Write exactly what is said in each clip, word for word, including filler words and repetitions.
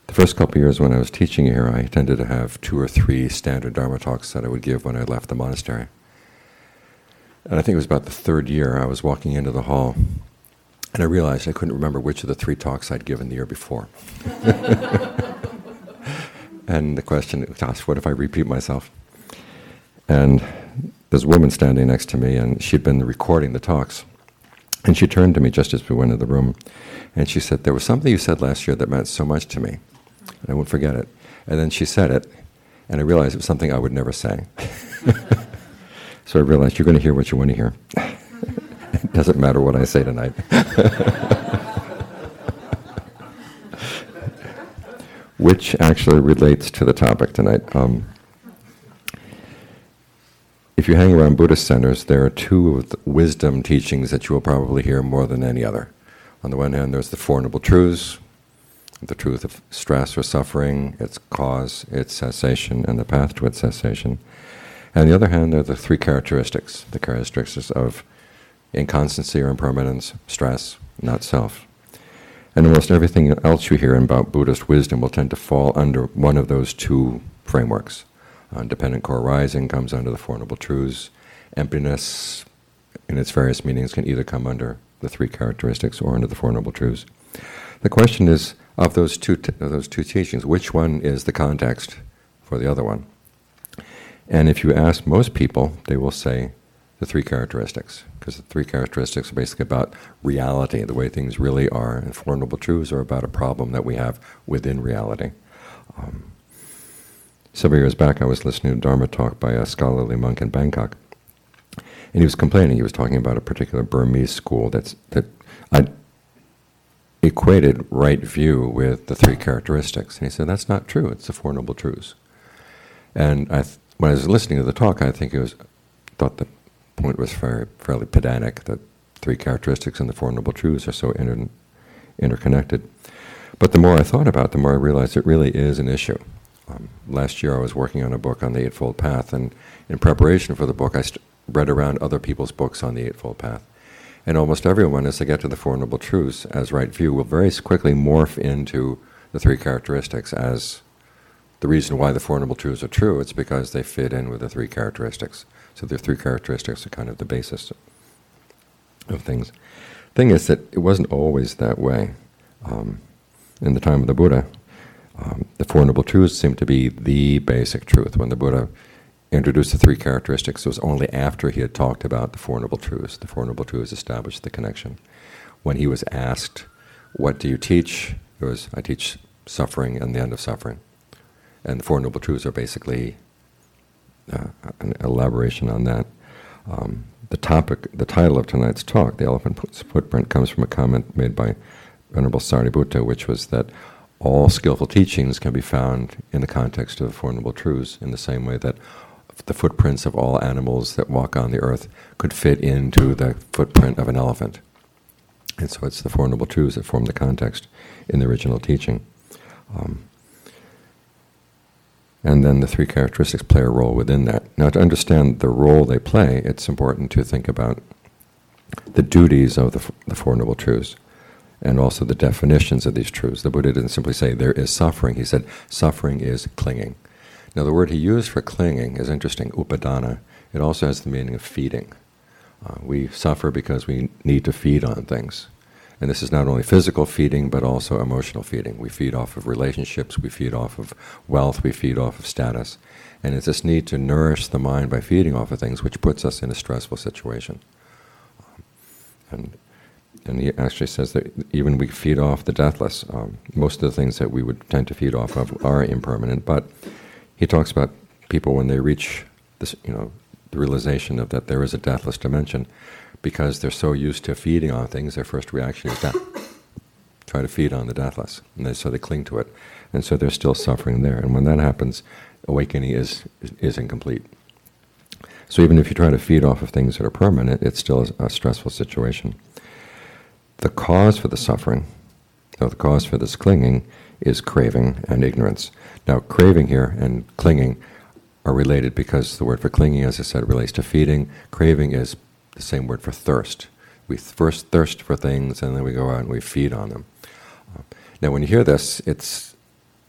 The first couple of years when I was teaching here, I tended to have two or three standard Dharma talks that I would give when I left the monastery. And I think it was about the third year I was walking into the hall, and I realized I couldn't remember which of the three talks I'd given the year before. And the question, gosh, what if I repeat myself? And there's a woman standing next to me, and she'd been recording the talks. And she turned to me just as we went into the room, and she said, "There was something you said last year that meant so much to me. And I won't forget it." And then she said it, and I realized it was something I would never say. So I realized, you're going to hear what you want to hear. It doesn't matter what I say tonight. Which actually relates to the topic tonight. Um, if you hang around Buddhist centers, there are two of the wisdom teachings that you will probably hear more than any other. On the one hand, there's the Four Noble Truths, the truth of stress or suffering, its cause, its cessation, and the path to its cessation. And on the other hand, there are the three characteristics, the characteristics of inconstancy or impermanence, stress, not self. And almost everything else you hear about Buddhist wisdom will tend to fall under one of those two frameworks. Uh, dependent core arising comes under the Four Noble Truths. Emptiness, in its various meanings, can either come under the three characteristics or under the Four Noble Truths. The question is, of those two, t- of those two teachings, which one is the context for the other one? And if you ask most people, they will say the three characteristics, because the three characteristics are basically about reality, the way things really are, and Four Noble Truths are about a problem that we have within reality. Um, several years back, I was listening to a Dharma talk by a scholarly monk in Bangkok, and he was complaining. He was talking about a particular Burmese school that's that I equated right view with the three characteristics, and he said, "That's not true. It's the Four Noble Truths." And I, th- when I was listening to the talk, I think it was thought the point was very, fairly pedantic, that three characteristics and the Four Noble Truths are so inter- interconnected. But the more I thought about it, the more I realized it really is an issue. Um, last year I was working on a book on the Eightfold Path, and in preparation for the book I st- read around other people's books on the Eightfold Path. And almost everyone, as they get to the Four Noble Truths as right view, will very quickly morph into the three characteristics as the reason why the Four Noble Truths are true. It's because they fit in with the three characteristics. So the three characteristics are kind of the basis of things. Thing is that it wasn't always that way. Um, in the time of the Buddha, um, the Four Noble Truths seemed to be the basic truth. When the Buddha introduced the three characteristics, it was only after he had talked about the Four Noble Truths. The Four Noble Truths established the connection. When he was asked, "What do you teach?" it was, "I teach suffering and the end of suffering." And the Four Noble Truths are basically uh, an elaboration on that. Um, the topic, the title of tonight's talk, "The Elephant's Footprint," comes from a comment made by Venerable Sariputta, which was that all skillful teachings can be found in the context of the Four Noble Truths, in the same way that the footprints of all animals that walk on the earth could fit into the footprint of an elephant. And so it's the Four Noble Truths that form the context in the original teaching. Um, and then the three characteristics play a role within that. Now, to understand the role they play, it's important to think about the duties of the, the Four Noble Truths, and also the definitions of these truths. The Buddha didn't simply say there is suffering. He said suffering is clinging. Now, the word he used for clinging is interesting, upadana. It also has the meaning of feeding. Uh, we suffer because we need to feed on things. And this is not only physical feeding, but also emotional feeding. We feed off of relationships, we feed off of wealth, we feed off of status. And it's this need to nourish the mind by feeding off of things which puts us in a stressful situation. Um, and and he actually says that even we feed off the deathless. Um, most of the things that we would tend to feed off of are impermanent, but he talks about people when they reach this, you know, the realization of that there is a deathless dimension, because they're so used to feeding on things, their first reaction is to try to feed on the deathless, and they, so they cling to it, and so there's still suffering there. And when that happens, awakening is, is is incomplete. So even if you try to feed off of things that are permanent, it's still a stressful situation. The cause for the suffering, or the cause for this clinging, is craving and ignorance. Now, craving here and clinging are related because the word for clinging, as I said, relates to feeding. Craving is the same word for thirst. We first thirst for things, and then we go out and we feed on them. Uh, now, when you hear this, it's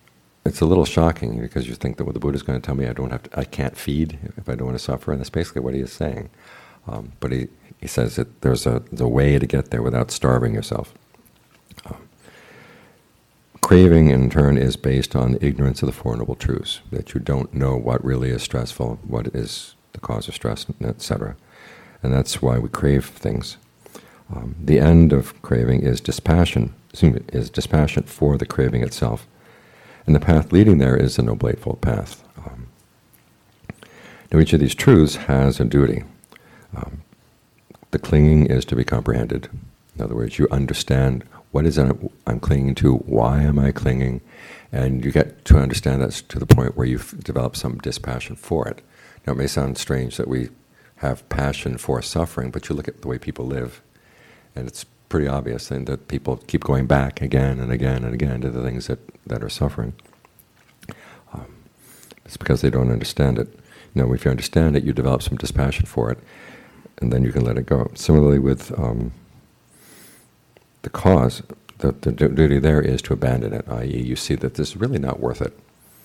it's a little shocking because you think that well, the Buddha is going to tell me I don't have to, I can't feed if I don't want to suffer, and that's basically what he is saying. Um, but he, he says that there's a, there's a way to get there without starving yourself. Um, craving, in turn, is based on the ignorance of the Four Noble Truths, that you don't know what really is stressful, what is the cause of stress, et cetera. And that's why we crave things. Um, the end of craving is dispassion, excuse me, is dispassion for the craving itself. And the path leading there is the Noble Eightfold Path. Um, now each of these truths has a duty. Um, the clinging is to be comprehended. In other words, you understand what is it I'm clinging to, why am I clinging, and you get to understand that to the point where you've developed some dispassion for it. Now it may sound strange that we have passion for suffering, but you look at the way people live, and it's pretty obvious then that people keep going back again and again and again to the things that, that are suffering. Um, it's because they don't understand it. You know, if you understand it, you develop some dispassion for it, and then you can let it go. Similarly with um, the cause, the, the duty there is to abandon it, that is you see that this is really not worth it,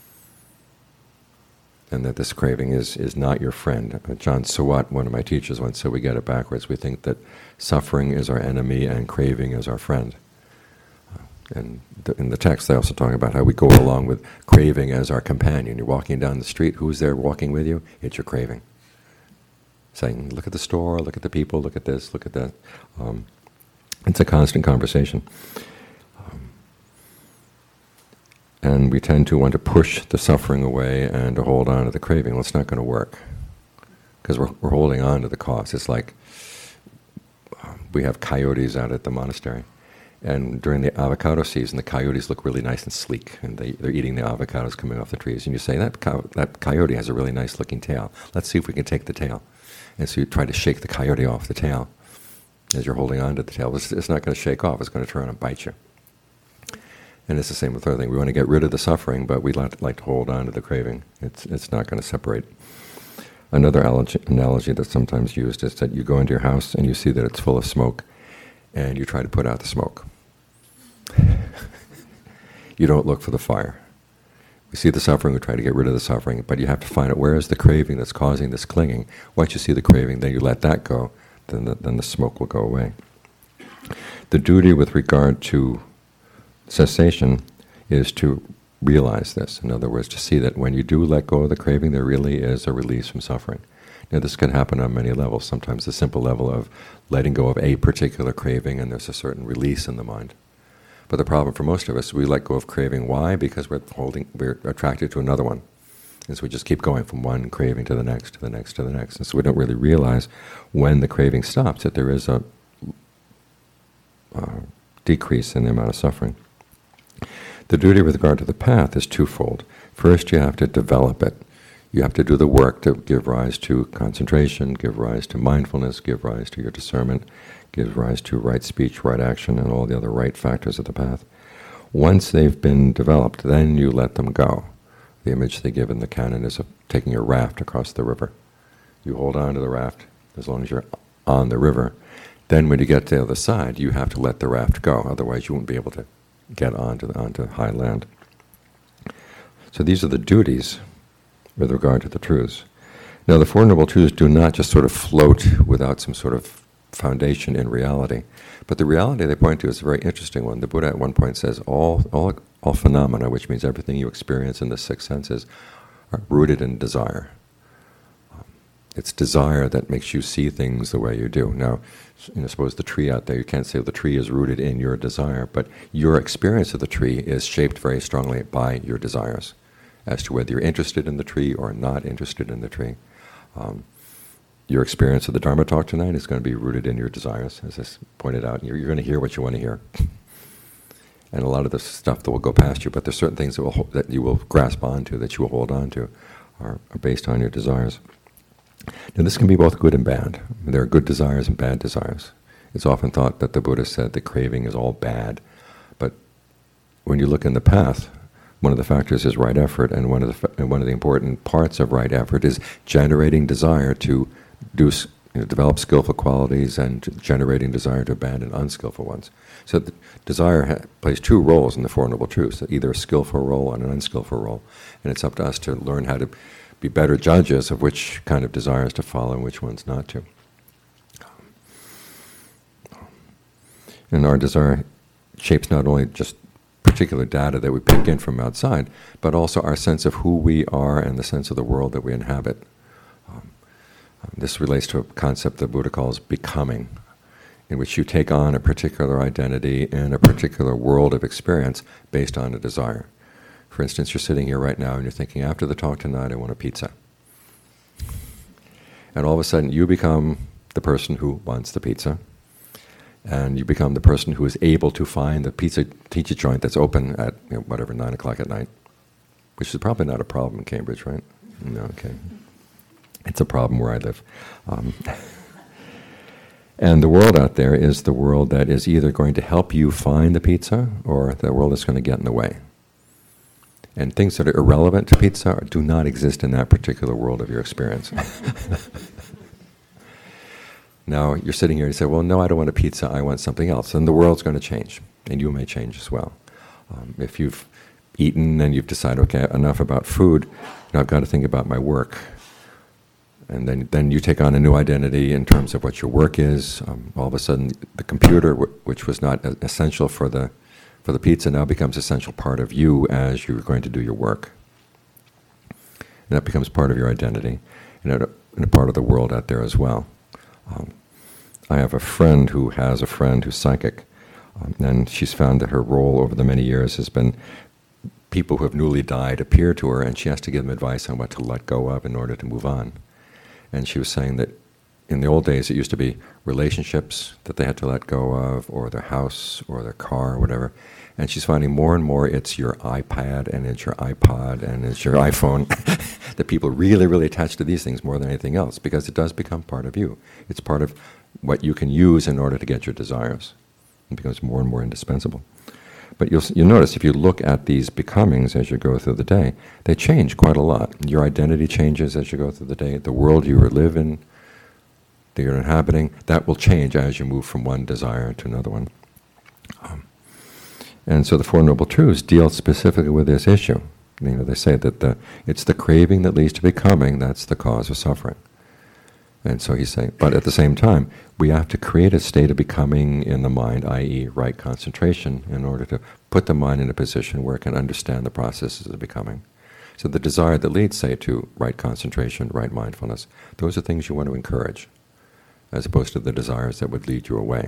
and that this craving is, is not your friend. John Sawat, one of my teachers, once said we get it backwards. We think that suffering is our enemy and craving is our friend. Uh, and th in the text they also talk about how we go along with craving as our companion. You're walking down the street, who's there walking with you? It's your craving. Saying, look at the store, look at the people, look at this, look at that. Um, it's a constant conversation. And we tend to want to push the suffering away and to hold on to the craving. Well, it's not going to work because we're, we're holding on to the cause. It's like um, we have coyotes out at the monastery, and during the avocado season, the coyotes look really nice and sleek, and they, they're eating the avocados coming off the trees. And you say, that, cow, that coyote has a really nice looking tail. Let's see if we can take the tail. And so you try to shake the coyote off the tail as you're holding on to the tail. It's, it's not going to shake off. It's going to turn and bite you. And it's the same with other things. We want to get rid of the suffering, but we like, like to hold on to the craving. It's, it's not going to separate. Another analogy that's sometimes used is that you go into your house and you see that it's full of smoke, and you try to put out the smoke. You don't look for the fire. We see the suffering, we try to get rid of the suffering, but you have to find out where is the craving that's causing this clinging. Once you see the craving, then you let that go, then the, then the smoke will go away. The duty with regard to cessation is to realize this. In other words, to see that when you do let go of the craving, there really is a release from suffering. Now, this can happen on many levels. Sometimes the simple level of letting go of a particular craving, and there's a certain release in the mind. But the problem for most of us, we let go of craving. Why? Because we're holding, we're attracted to another one. And so we just keep going from one craving to the next, to the next, to the next. And so we don't really realize when the craving stops that there is a uh, decrease in the amount of suffering. The duty with regard to the path is twofold. First, you have to develop it. You have to do the work to give rise to concentration, give rise to mindfulness, give rise to your discernment, give rise to right speech, right action, and all the other right factors of the path. Once they've been developed, then you let them go. The image they give in the canon is of taking a raft across the river. You hold on to the raft as long as you're on the river. Then when you get to the other side, you have to let the raft go, otherwise you won't be able to get onto, the, onto high land. So these are the duties with regard to the truths. Now the Four Noble Truths do not just sort of float without some sort of foundation in reality, but the reality they point to is a very interesting one. The Buddha at one point says all, all, all phenomena, which means everything you experience in the six senses, are rooted in desire. It's desire that makes you see things the way you do. Now, you know, suppose the tree out there, you can't say the tree is rooted in your desire, but your experience of the tree is shaped very strongly by your desires, as to whether you're interested in the tree or not interested in the tree. Um, your experience of the Dharma talk tonight is going to be rooted in your desires, as I pointed out. You're, you're going to hear what you want to hear. And a lot of the stuff that will go past you, but there's certain things that, will, that you will grasp onto, that you will hold on to, are, are based on your desires. Now this can be both good and bad. There are good desires and bad desires. It's often thought that the Buddha said that craving is all bad, but when you look in the path, one of the factors is right effort, and one of the and one of the important parts of right effort is generating desire to do you know, develop skillful qualities and generating desire to abandon unskillful ones. So the desire ha- plays two roles in the Four Noble Truths, either a skillful role and an unskillful role. And it's up to us to learn how to be better judges of which kind of desires to follow and which ones not to. And our desire shapes not only just particular data that we pick in from outside, but also our sense of who we are and the sense of the world that we inhabit. Um, this relates to a concept that Buddha calls becoming, in which you take on a particular identity in a particular world of experience based on a desire. For instance, you're sitting here right now and you're thinking, after the talk tonight, I want a pizza. And all of a sudden, you become the person who wants the pizza. And you become the person who is able to find the pizza pizza joint that's open at, you know, whatever, nine o'clock at night, which is probably not a problem in Cambridge, right? No, okay. It's a problem where I live. Um, and the world out there is the world that is either going to help you find the pizza or the world that's going to get in the way. And things that are irrelevant to pizza do not exist in that particular world of your experience. Now, you're sitting here and you say, well, no, I don't want a pizza, I want something else. And the world's going to change, and you may change as well. Um, if you've eaten and you've decided, okay, enough about food, now I've got to think about my work. And then, then you take on a new identity in terms of what your work is. Um, all of a sudden, the computer, w- which was not essential for the, for the pizza, now becomes an essential part of you as you're going to do your work. And that becomes part of your identity, and a, and a part of the world out there as well. Um, I have a friend who has a friend who's psychic, um, and she's found that her role over the many years has been people who have newly died appear to her, and she has to give them advice on what to let go of in order to move on. And she was saying that in the old days it used to be relationships that they had to let go of, or their house, or their car, or whatever. And she's finding more and more it's your iPad, and it's your iPod, and it's your iPhone, that people really, really attach to these things more than anything else, because it does become part of you. It's part of what you can use in order to get your desires. It becomes more and more indispensable. But you'll, you'll notice if you look at these becomings as you go through the day, they change quite a lot. Your identity changes as you go through the day. The world you live in, that you're inhabiting, that will change as you move from one desire to another one. Um, and so the Four Noble Truths deal specifically with this issue. You know, they say that the, it's the craving that leads to becoming that's the cause of suffering. And so he's saying, but at the same time, we have to create a state of becoming in the mind, that is right concentration, in order to put the mind in a position where it can understand the processes of becoming. So the desire that leads, say, to right concentration, right mindfulness, those are things you want to encourage, as opposed to the desires that would lead you away.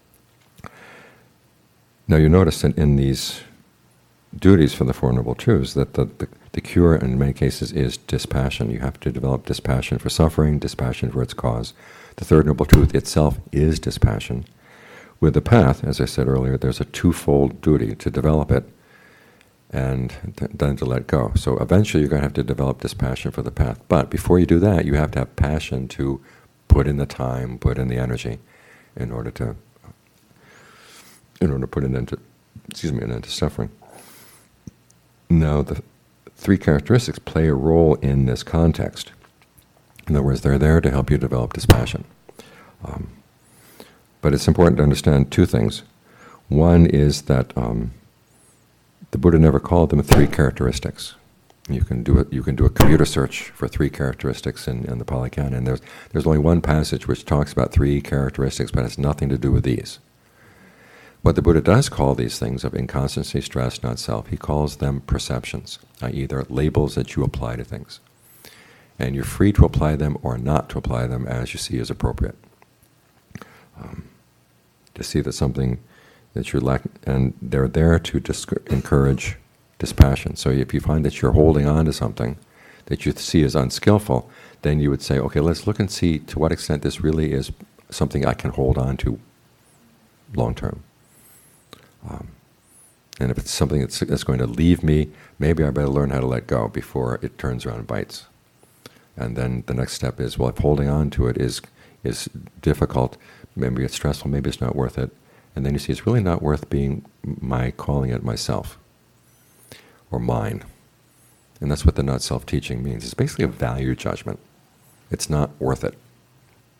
Now you notice that in these duties for the Four Noble Truths that the, the, the cure in many cases is dispassion. You have to develop dispassion for suffering, dispassion for its cause. The Third Noble Truth itself is dispassion. With the path, as I said earlier, there's a twofold duty to develop it and th- then to let go. So eventually you're going to have to develop dispassion for the path. But before you do that, you have to have passion to put in the time, put in the energy in order to in order to put an end to, excuse me, an end to suffering. Now, the three characteristics play a role in this context. In other words, they're there to help you develop dispassion. Um, but it's important to understand two things. One is that um, the Buddha never called them three characteristics. You can do it. You can do a computer search for three characteristics in, in the Pali Canon, and there's there's only one passage which talks about three characteristics, but it has nothing to do with these. What the Buddha does call these things of inconstancy, stress, not self, he calls them perceptions, that is they're labels that you apply to things. And you're free to apply them or not to apply them as you see as appropriate. Um, to see that something that you're lacking, and they're there to disc- encourage dispassion. So if you find that you're holding on to something that you see as unskillful, then you would say, okay, let's look and see to what extent this really is something I can hold on to long term. Um, and if it's something that's, that's going to leave me, maybe I better learn how to let go before it turns around and bites. And then the next step is, well, if holding on to it is is difficult, maybe it's stressful, maybe it's not worth it. And then you see it's really not worth being my calling it myself or mine. And that's what the not self teaching means. It's basically a value judgment. It's not worth it.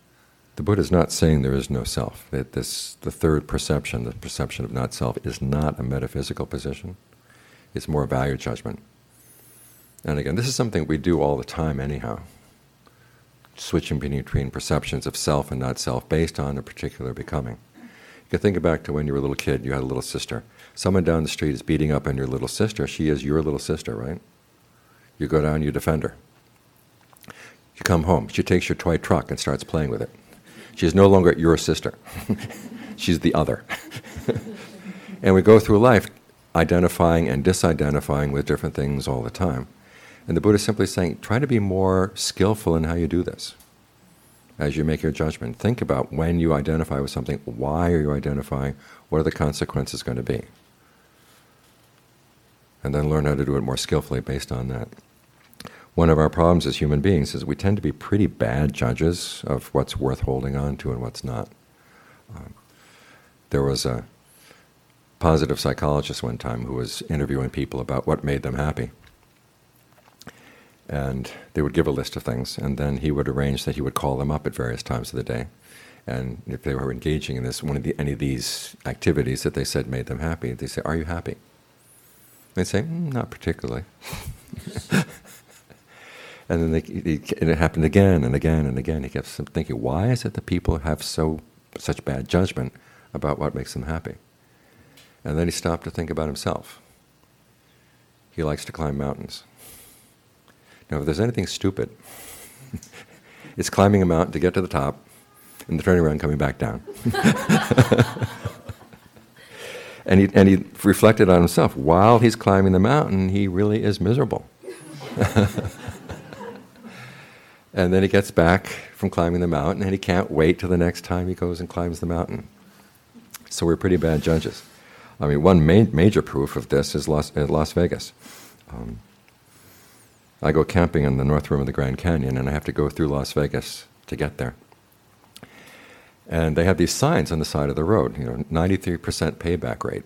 The Buddha is not saying there is no self. That this, the third perception, the perception of not self, is not a metaphysical position. It's more a value judgment. And again, this is something we do all the time anyhow, switching between perceptions of self and not self based on a particular becoming. You can think back to when you were a little kid, you had a little sister. Someone down the street is beating up on your little sister. She is your little sister, right? You go down, you defend her. You come home, she takes your toy truck and starts playing with it. She is no longer your sister. She's the other. And we go through life identifying and disidentifying with different things all the time. And the Buddha is simply saying, try to be more skillful in how you do this. As you make your judgment, think about when you identify with something, why are you identifying, what are the consequences going to be? And then learn how to do it more skillfully based on that. One of our problems as human beings is we tend to be pretty bad judges of what's worth holding on to and what's not. Um, there was a positive psychologist one time who was interviewing people about what made them happy. And they would give a list of things, and then he would arrange that he would call them up at various times of the day. And if they were engaging in this, one of the, any of these activities that they said made them happy, they'd say, "Are you happy?" They'd say, mm, "Not particularly." And then they, he, and it happened again and again and again. He kept thinking, why is it that people have so such bad judgment about what makes them happy? And then he stopped to think about himself. He likes to climb mountains. Now, if there's anything stupid, it's climbing a mountain to get to the top and then turning around and coming back down. and, he, and he reflected on himself. While he's climbing the mountain, he really is miserable. And then he gets back from climbing the mountain, and he can't wait till the next time he goes and climbs the mountain. So we're pretty bad judges. I mean, one ma- major proof of this is Las, uh, Las Vegas. Um, I go camping in the North Rim of the Grand Canyon, and I have to go through Las Vegas to get there. And they have these signs on the side of the road, you know, ninety-three percent payback rate.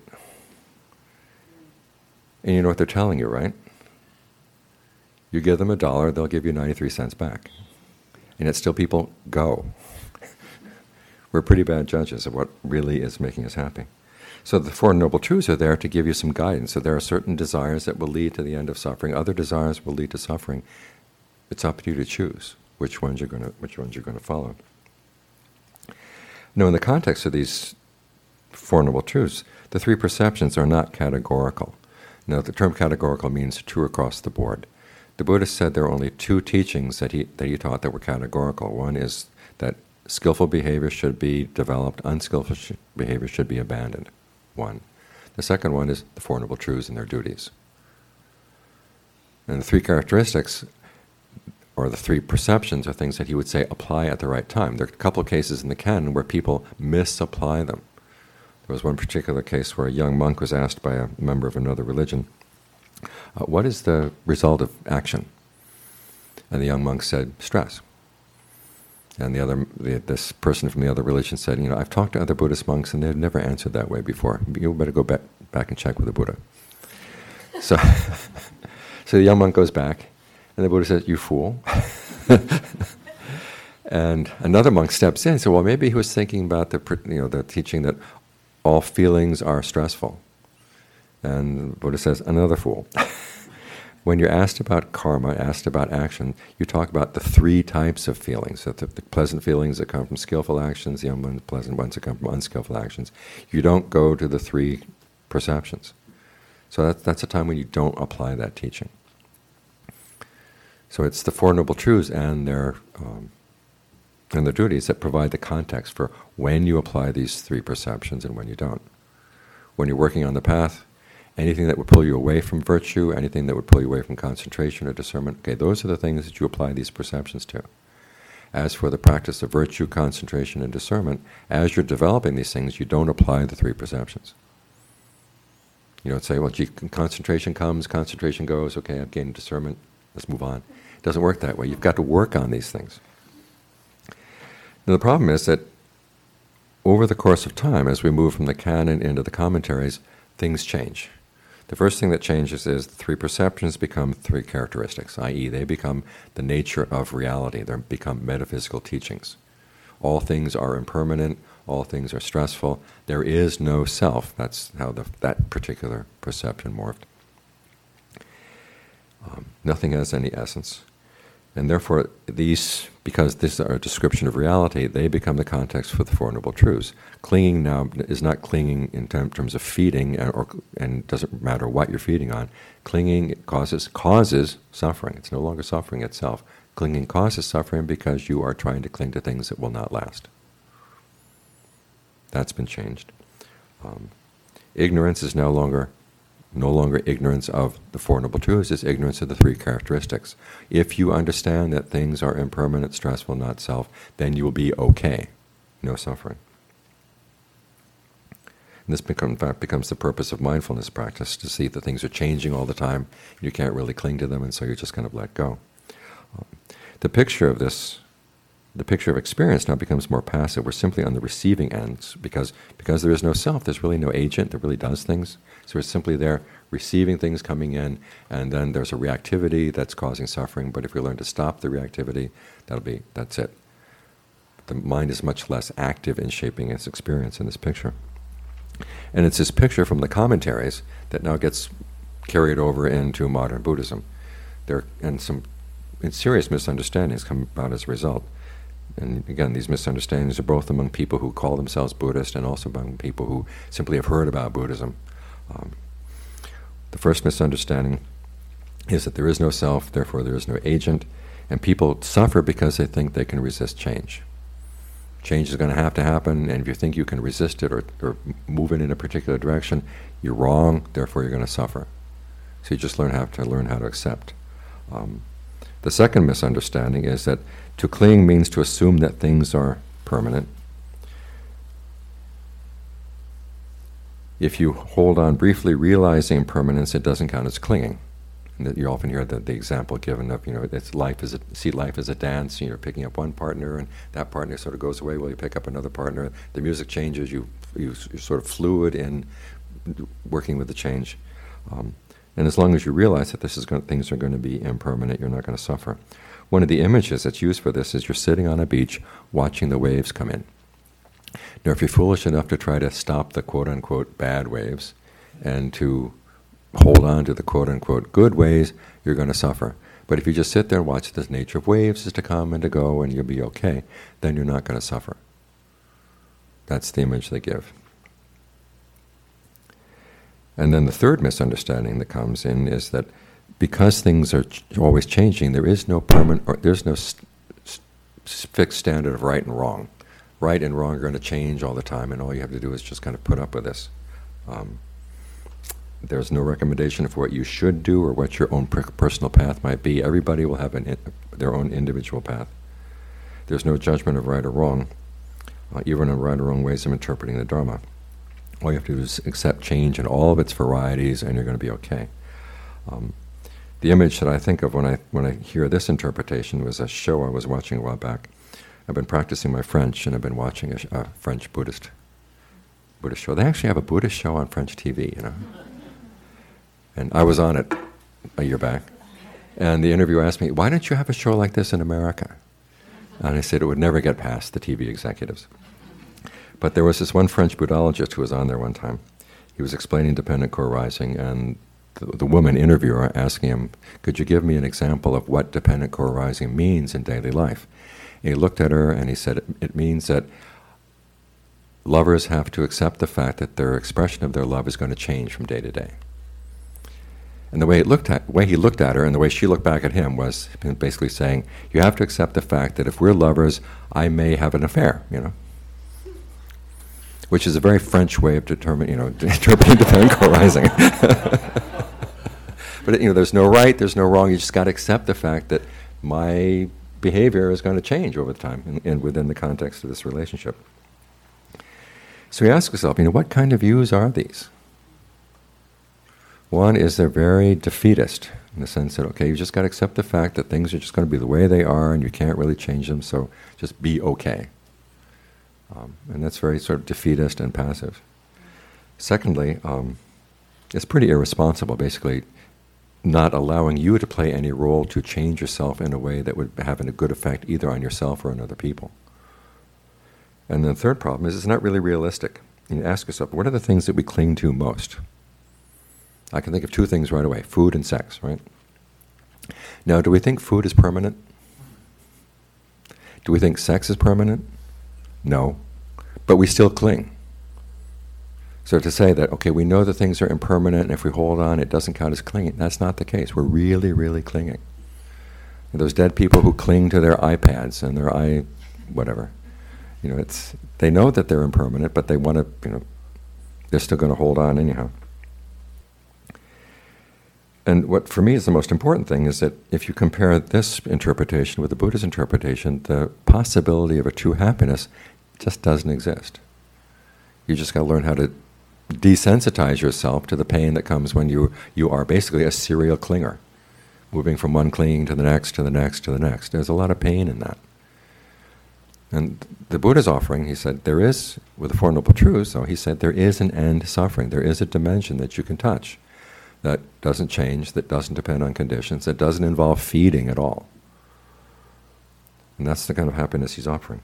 And you know what they're telling you, right? You give them a dollar, they'll give you ninety-three cents back. And yet still people go. We're pretty bad judges of what really is making us happy. So the Four Noble Truths are there to give you some guidance. So there are certain desires that will lead to the end of suffering. Other desires will lead to suffering. It's up to you to choose which ones you're going to which ones you're going to follow. Now, in the context of these Four Noble Truths, the three perceptions are not categorical. Now, the term categorical means true across the board. The Buddha said there are only two teachings that he that he taught that were categorical. One is that skillful behavior should be developed, unskillful sh- behavior should be abandoned. One. The second one is the Four Noble Truths and their duties. And the three characteristics, or the three perceptions, are things that he would say apply at the right time. There are a couple of cases in the canon where people misapply them. There was one particular case where a young monk was asked by a member of another religion, uh, what is the result of action? And the young monk said, stress. And the other, the, this person from the other religion said, you know, I've talked to other Buddhist monks and they've never answered that way before. You better go back, back and check with the Buddha. So, so the young monk goes back, and the Buddha says, you fool. And another monk steps in and says, well, maybe he was thinking about the, you know, the teaching that all feelings are stressful. And the Buddha says, another fool. When you're asked about karma, asked about action, you talk about the three types of feelings. So the, the pleasant feelings that come from skillful actions, the unpleasant ones that come from unskillful actions. You don't go to the three perceptions. So that, that's a time when you don't apply that teaching. So it's the Four Noble Truths and their um, and their duties that provide the context for when you apply these three perceptions and when you don't. When you're working on the path, anything that would pull you away from virtue, anything that would pull you away from concentration or discernment, okay, those are the things that you apply these perceptions to. As for the practice of virtue, concentration, and discernment, as you're developing these things, you don't apply the three perceptions. You don't say, well, gee, concentration comes, concentration goes, okay, I've gained discernment, let's move on. It doesn't work that way. You've got to work on these things. Now, the problem is that over the course of time, as we move from the canon into the commentaries, things change. The first thing that changes is the three perceptions become three characteristics, that is they become the nature of reality. They become metaphysical teachings. All things are impermanent, all things are stressful. There is no self. That's how the, that particular perception morphed. Um, nothing has any essence. And therefore, these, because this is our description of reality, they become the context for the Four Noble Truths. Clinging now is not clinging in terms of feeding, and, or, and it doesn't matter what you're feeding on. Clinging causes, causes suffering. It's no longer suffering itself. Clinging causes suffering because you are trying to cling to things that will not last. That's been changed. Um, ignorance is no longer no longer ignorance of the Four Noble Truths, it's ignorance of the three characteristics. If you understand that things are impermanent, stressful, not self, then you will be okay, no suffering. And this become, in fact becomes the purpose of mindfulness practice, to see that things are changing all the time, you can't really cling to them, and so you just kind of let go. Um, the picture of this The picture of experience now becomes more passive. We're simply on the receiving ends because because there is no self. There's really no agent that really does things. So we're simply there receiving things coming in, and then there's a reactivity that's causing suffering. But if we learn to stop the reactivity, that'll be that's it. The mind is much less active in shaping its experience in this picture. And it's this picture from the commentaries that now gets carried over into modern Buddhism. There and some and serious misunderstandings come about as a result. And again, these misunderstandings are both among people who call themselves Buddhist and also among people who simply have heard about Buddhism. Um, the first misunderstanding is that there is no self, therefore there is no agent, and people suffer because they think they can resist change. Change is going to have to happen, and if you think you can resist it or, or move it in a particular direction, you're wrong, therefore you're going to suffer. So you just learn how to learn how to accept. Um, the second misunderstanding is that to cling means to assume that things are permanent. If you hold on briefly, realizing impermanence, it doesn't count as clinging. And that you often hear the, the example given of, you know, it's life is a, see life as a dance. You're picking up one partner, and that partner sort of goes away while you pick up another partner. The music changes. You you you're sort of fluid in working with the change. Um, and as long as you realize that this is going, things are going to be impermanent, you're not going to suffer. One of the images that's used for this is you're sitting on a beach watching the waves come in. Now, if you're foolish enough to try to stop the quote-unquote bad waves and to hold on to the quote-unquote good waves, you're going to suffer. But if you just sit there and watch the nature of waves is to come and to go and you'll be okay, then you're not going to suffer. That's the image they give. And then the third misunderstanding that comes in is that because things are ch- always changing, there is no permanent, or there's no st- st- fixed standard of right and wrong. Right and wrong are going to change all the time, and all you have to do is just kind of put up with this. Um, there's no recommendation for what you should do or what your own per- personal path might be. Everybody will have an in- their own individual path. There's no judgment of right or wrong, uh, even in right or wrong ways of interpreting the Dharma. All you have to do is accept change in all of its varieties, and you're going to be okay. Um, The image that I think of when I when I hear this interpretation was a show I was watching a while back. I've been practicing my French, and I've been watching a, a French Buddhist Buddhist show. They actually have a Buddhist show on French T V, you know. And I was on it a year back, and the interviewer asked me, "Why don't you have a show like this in America?" And I said it would never get past the T V executives. But there was this one French Buddhologist who was on there one time. He was explaining dependent co-arising, and The, the woman interviewer asking him, could you give me an example of what dependent co-arising means in daily life? And he looked at her and he said, it, it means that lovers have to accept the fact that their expression of their love is going to change from day to day. And the way, it looked at, way he looked at her and the way she looked back at him was basically saying, you have to accept the fact that if we're lovers, I may have an affair, you know. Which is a very French way of determining, you know, interpreting dependent co-arising. But you know, there's no right, there's no wrong. You just got to accept the fact that my behavior is going to change over time, and, and within the context of this relationship. So you ask yourself, you know, what kind of views are these? One is they're very defeatist in the sense that, okay, you just got to accept the fact that things are just going to be the way they are, and you can't really change them. So just be okay. Um, and that's very sort of defeatist and passive. Secondly, um, it's pretty irresponsible, basically, not allowing you to play any role to change yourself in a way that would have a good effect either on yourself or on other people. And the third problem is it's not really realistic. You ask yourself, what are the things that we cling to most? I can think of two things right away, food and sex, right? Now, do we think food is permanent? Do we think sex is permanent? No. But we still cling. So to say that, okay, we know that things are impermanent, and if we hold on, it doesn't count as clinging, that's not the case. We're really, really clinging. And those dead people who cling to their iPads and their i, whatever, you know, it's, they know that they're impermanent, but they want to, you know, they're still going to hold on anyhow. And what for me is the most important thing is that if you compare this interpretation with the Buddha's interpretation, the possibility of a true happiness just doesn't exist. You just got to learn how to desensitize yourself to the pain that comes when you you are basically a serial clinger, moving from one clinging to the next, to the next, to the next. There's a lot of pain in that. And the Buddha's offering, he said, there is, with the Four Noble Truths, though, he said there is an end to suffering. There is a dimension that you can touch that doesn't change, that doesn't depend on conditions, that doesn't involve feeding at all. And that's the kind of happiness he's offering.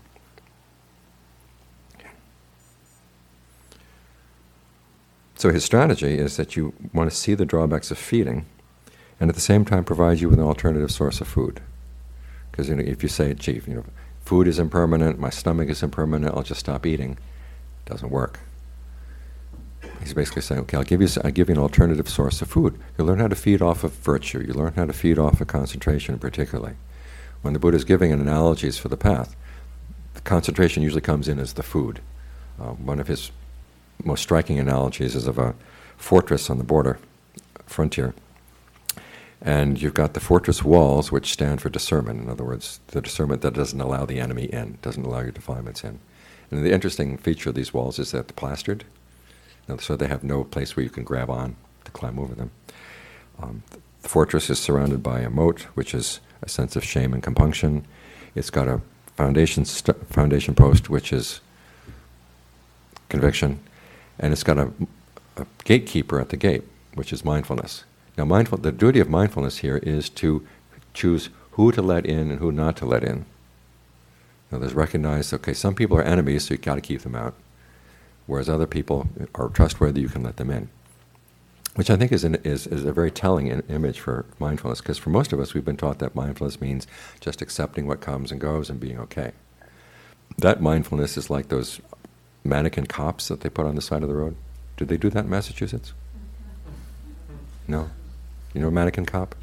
So his strategy is that you want to see the drawbacks of feeding and at the same time provide you with an alternative source of food. Because you know, if you say, gee, you know, food is impermanent, my stomach is impermanent, I'll just stop eating, it doesn't work. He's basically saying, okay, I'll give you, I'll give you an alternative source of food. You learn how to feed off of virtue. You learn how to feed off of concentration particularly. When the Buddha is giving an analogies for the path, the concentration usually comes in as the food. Uh, one of his most striking analogies is of a fortress on the border, frontier. And you've got the fortress walls, which stand for discernment. In other words, the discernment that doesn't allow the enemy in, doesn't allow your defilements in. And the interesting feature of these walls is that they're plastered, so they have no place where you can grab on to climb over them. Um, the fortress is surrounded by a moat, which is a sense of shame and compunction. It's got a foundation st- foundation post, which is conviction. And it's got a, a gatekeeper at the gate, which is mindfulness. Now, mindful, the duty of mindfulness here is to choose who to let in and who not to let in. Now, there's recognized, okay, some people are enemies, so you've got to keep them out, whereas other people are trustworthy, you can let them in. Which I think is, an, is, is a very telling in, image for mindfulness, because for most of us, we've been taught that mindfulness means just accepting what comes and goes and being okay. That mindfulness is like those mannequin cops that they put on the side of the road. Did they do that in Massachusetts? No? You know a mannequin cop?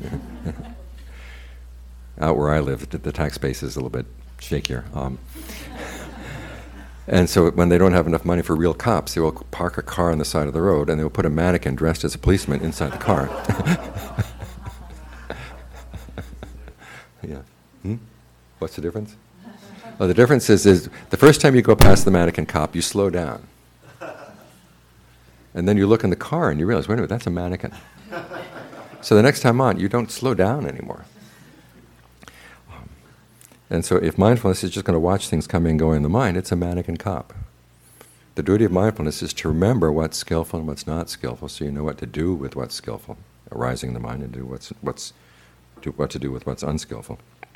Out where I live, the tax base is a little bit shakier. Um, and so when they don't have enough money for real cops, they will park a car on the side of the road and they will put a mannequin dressed as a policeman inside the car. Yeah. Hmm? What's the difference? Oh, the difference is, is the first time you go past the mannequin cop, you slow down. And then you look in the car and you realize, wait a minute, that's a mannequin. So the next time on, you don't slow down anymore. Um, and so if mindfulness is just going to watch things coming and going in the mind, it's a mannequin cop. The duty of mindfulness is to remember what's skillful and what's not skillful, so you know what to do with what's skillful, arising in the mind, and do what's what's do what to do with what's unskillful.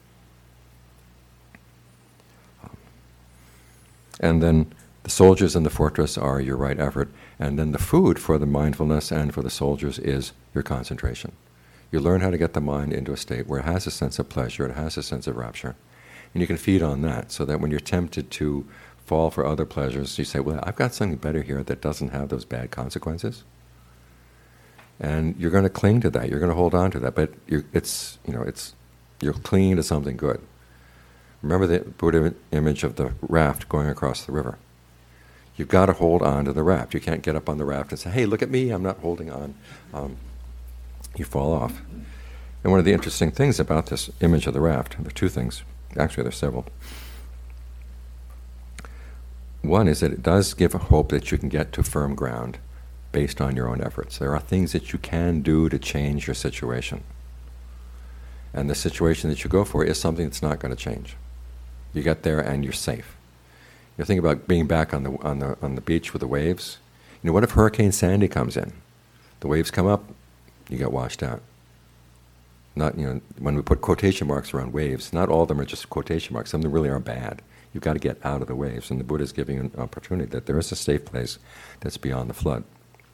And then the soldiers in the fortress are your right effort. And then the food for the mindfulness and for the soldiers is your concentration. You learn how to get the mind into a state where it has a sense of pleasure, it has a sense of rapture. And you can feed on that so that when you're tempted to fall for other pleasures, you say, well, I've got something better here that doesn't have those bad consequences. And you're going to cling to that, you're going to hold on to that. But you're, it's, you know, it's, you're clinging to something good. Remember the Buddha image of the raft going across the river. You've got to hold on to the raft. You can't get up on the raft and say, hey, look at me, I'm not holding on. Um, you fall off. And one of the interesting things about this image of the raft, there are two things. Actually, there are several. One is that it does give a hope that you can get to firm ground based on your own efforts. There are things that you can do to change your situation. And the situation that you go for is something that's not going to change. You get there and you're safe. You think about being back on the on the on the beach with the waves. You know, what if Hurricane Sandy comes in? The waves come up, you get washed out. Not, you know, when we put quotation marks around waves, not all of them are just quotation marks. Some of them really are bad. You've got to get out of the waves, and the Buddha is giving you an opportunity that there is a safe place that's beyond the flood.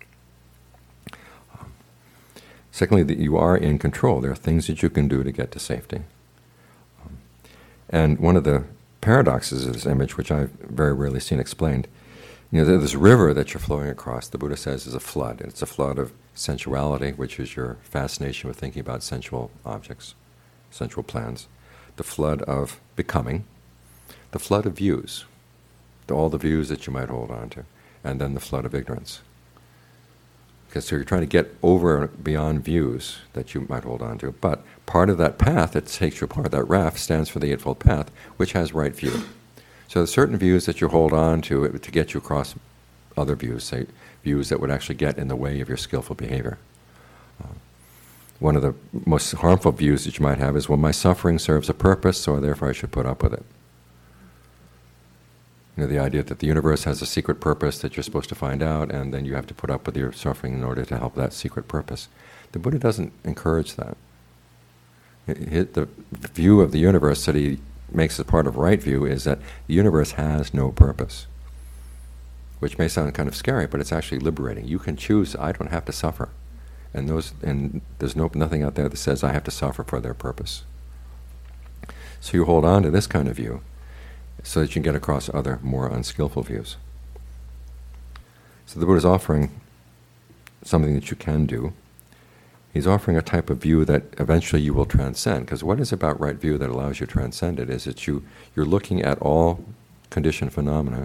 Um, secondly, that you are in control. There are things that you can do to get to safety. Um, and one of the paradoxes of this image, which I've very rarely seen explained, you know, this river that you're flowing across, the Buddha says, is a flood. It's a flood of sensuality, which is your fascination with thinking about sensual objects, sensual plans. The flood of becoming, the flood of views, the, all the views that you might hold on to, and then the flood of ignorance. Because so you're trying to get over and beyond views that you might hold on to. But part of that path that takes you apart, that raft, stands for the Eightfold Path, which has right view. So there's certain views that you hold on to to get you across other views, say views that would actually get in the way of your skillful behavior. Uh, one of the most harmful views that you might have is, well, my suffering serves a purpose, so therefore I should put up with it. You know, the idea that the universe has a secret purpose that you're supposed to find out, and then you have to put up with your suffering in order to help that secret purpose. The Buddha doesn't encourage that. It, the view of the universe that he makes as part of right view is that the universe has no purpose, which may sound kind of scary, but it's actually liberating. You can choose, I don't have to suffer. And those, and there's no, nothing out there that says I have to suffer for their purpose. So you hold on to this kind of view so that you can get across other, more unskillful views. So the Buddha is offering something that you can do. He's offering a type of view that eventually you will transcend. Because what is about right view that allows you to transcend it is that you, you're looking at all conditioned phenomena.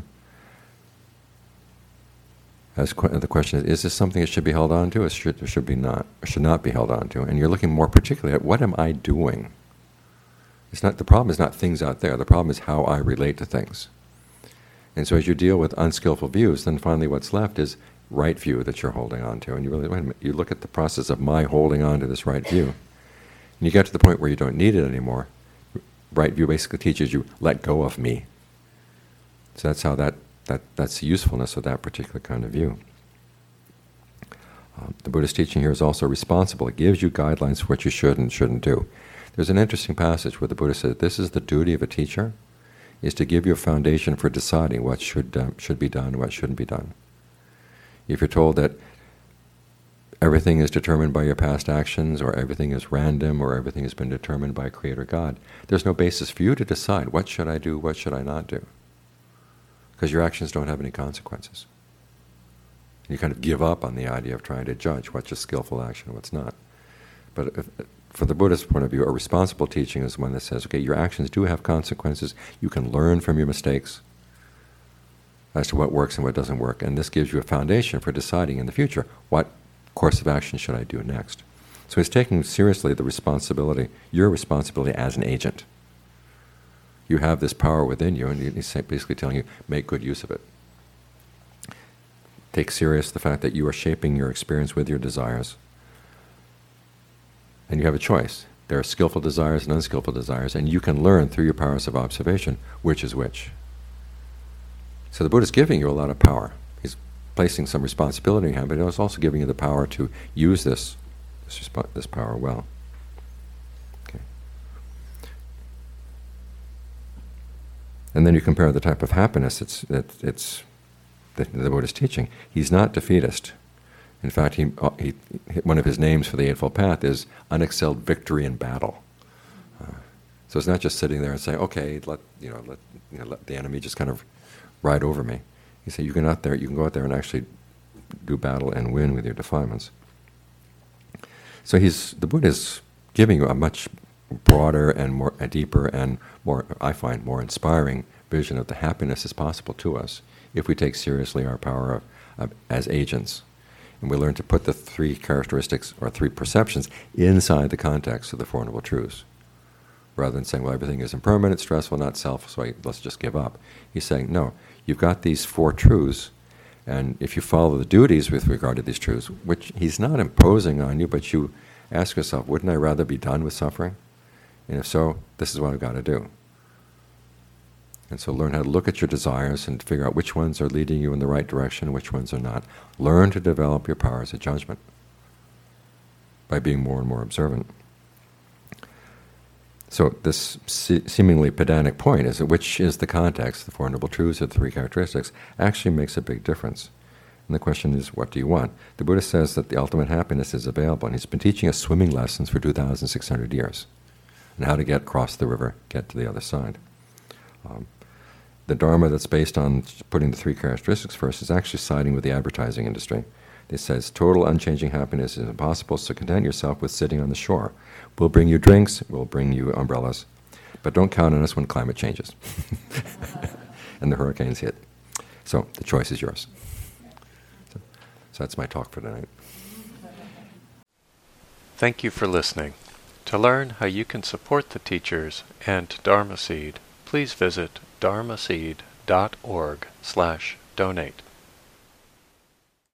As qu- the question is, is this something that should be held on to, or should, or should be not, or should not be held on to? And you're looking more particularly at, what am I doing? It's not, the problem is not things out there. The problem is how I relate to things. And so as you deal with unskillful views, then finally what's left is right view that you're holding on to. And you really, wait a minute, you look at the process of my holding on to this right view, and you get to the point where you don't need it anymore. Right view basically teaches you, let go of me. So that's how that, that that's the usefulness of that particular kind of view. Um, the Buddhist teaching here is also responsible. It gives you guidelines for what you should and shouldn't do. There's an interesting passage where the Buddha says, this is the duty of a teacher, is to give you a foundation for deciding what should, um, should be done and what shouldn't be done. If you're told that everything is determined by your past actions, or everything is random, or everything has been determined by Creator God, there's no basis for you to decide what should I do, what should I not do, because your actions don't have any consequences. You kind of give up on the idea of trying to judge what's a skillful action and what's not. But if, from the Buddhist point of view, a responsible teaching is one that says, okay, your actions do have consequences. You can learn from your mistakes as to what works and what doesn't work, and this gives you a foundation for deciding in the future, what course of action should I do next. So he's taking seriously the responsibility, your responsibility as an agent. You have this power within you, and he's basically telling you, make good use of it. Take serious the fact that you are shaping your experience with your desires. And you have a choice. There are skillful desires and unskillful desires, and you can learn through your powers of observation which is which. So the Buddha is giving you a lot of power. He's placing some responsibility in you, but he's also giving you the power to use this this, resp- this power well. Okay. And then you compare the type of happiness it's, that it's, that the Buddha is teaching. He's not defeatist. In fact, he, he, one of his names for the Eightfold Path is unexcelled victory in battle. Uh, so it's not just sitting there and saying, okay, let you know, let, you know, let the enemy just kind of ride over me. He said, you can out there, you can go out there and actually do battle and win with your defilements. So he's the Buddha is giving you a much broader and more, a deeper and more, I find, more inspiring vision of the happiness that's possible to us if we take seriously our power of, of, as agents. And we learn to put the three characteristics or three perceptions inside the context of the Four Noble Truths. Rather than saying, well, everything is impermanent, stressful, not self, so I, let's just give up. He's saying, no, you've got these four truths, and if you follow the duties with regard to these truths, which he's not imposing on you, but you ask yourself, wouldn't I rather be done with suffering? And if so, this is what I've got to do. And so learn how to look at your desires and figure out which ones are leading you in the right direction and which ones are not. Learn to develop your powers of judgment by being more and more observant. So this se- seemingly pedantic point is that which is the context, the Four Noble Truths or the three characteristics, actually makes a big difference. And the question is, what do you want? The Buddha says that the ultimate happiness is available, and he's been teaching us swimming lessons for two thousand six hundred years, and how to get across the river, get to the other side. Um, the Dharma that's based on putting the three characteristics first is actually siding with the advertising industry. It says total unchanging happiness is impossible, so content yourself with sitting on the shore. We'll bring you drinks, we'll bring you umbrellas, but don't count on us when climate changes and the hurricanes hit. So the choice is yours. So, so that's my talk for tonight. Thank you for listening. To learn how you can support the teachers and Dharma Seed, please visit dharmaseed dot org slash donate.